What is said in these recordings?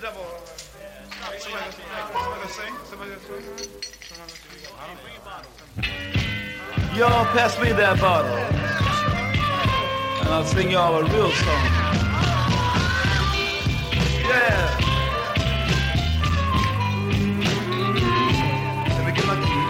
double. Somebody sing. Y'all pass me that bottle, and I'll sing y'all a real song. Yeah. Let me get my key.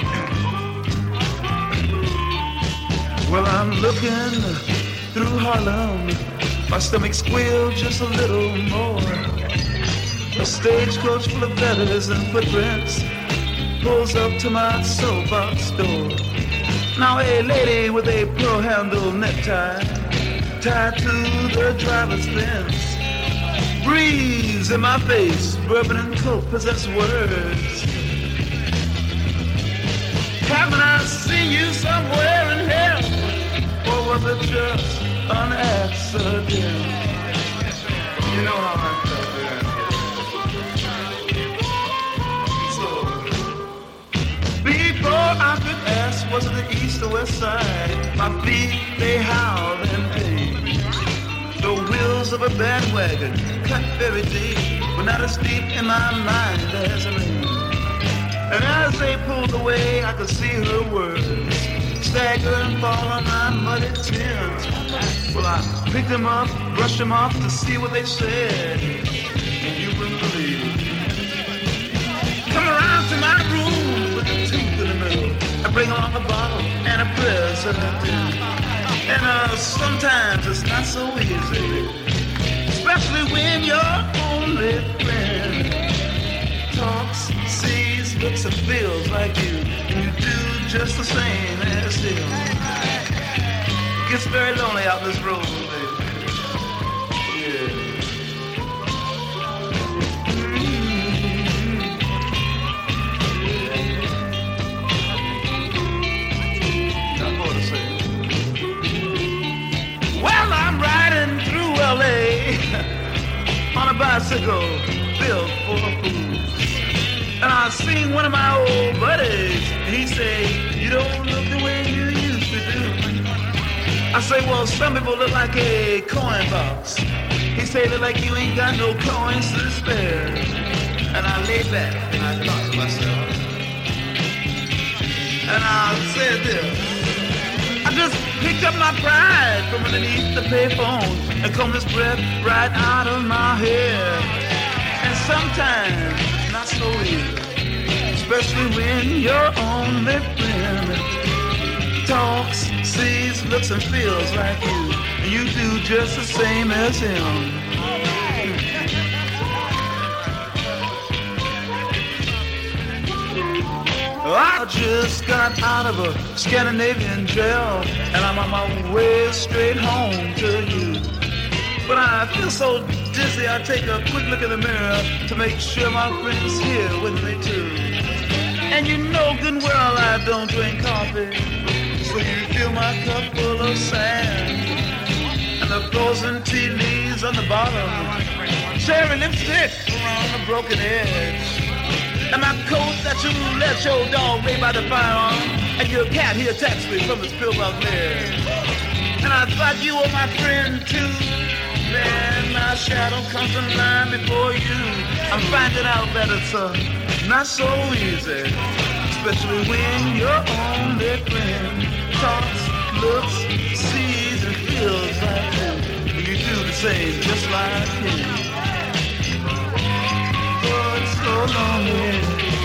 Well, I'm looking through Harlem. My stomach squealed just a little more. A stagecoach full of letters and footprints pulls up to my soapbox door. Now a lady with a pearl-handled necktie tied to the driver's fence breathes in my face. Bourbon and coke possess words. Haven't I seen you somewhere in hell? Or was it just an accident? You know how I felt there. So, before I could ask, was it the east or west side? My feet, they howled and paid. The wheels of a bandwagon cut very deep, but not as deep in my mind as rain. And as they pulled away, I could see her words stagger and fall on my muddy tins. Well, I picked them up, brushed them off to see what they said. And you wouldn't believe it. Come around to my room with a tooth in the middle. I bring along a bottle and a present. And sometimes it's not so easy, especially when your only friend talks, sees, looks, and feels like you, and you do just the same as him. It gets very lonely out this road, baby. Yeah. Not more to say. Well, I'm riding through L.A. on a bicycle built for fools. And I seen one of my old buddies. He say, you don't look the way you used to do. I say, well, some people look like a coin box. He say, look like you ain't got no coins to spare. And I lay back and I thought to myself. And I said this. I just picked up my pride from underneath the payphone and combed this breath right out of my head. And sometimes, not so easy, especially when your only friend talks, sees, looks, and feels like you, and you do just the same as him. I just got out of a Scandinavian jail, and I'm on my way straight home to you. But I feel so dizzy, I take a quick look in the mirror to make sure my friend's here with me too. And you know good and well I don't drink coffee, so you fill my cup full of sand. And the frozen tea leaves on the bottom, cherry lipstick around the broken edge. And my coat that you let your dog lay by the fire on, and your cat he attacks me from his pillbox leg. And I thought you were my friend too. Then my shadow comes in line before you. I'm finding out that it's not so easy, especially when your only friend talks, looks, sees, and feels like you. And you do the same, just like him. Oh, it's so lonely.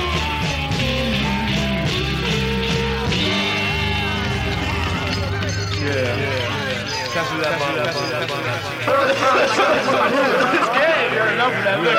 Yeah. Pass me that bottle. Yeah, enough of that.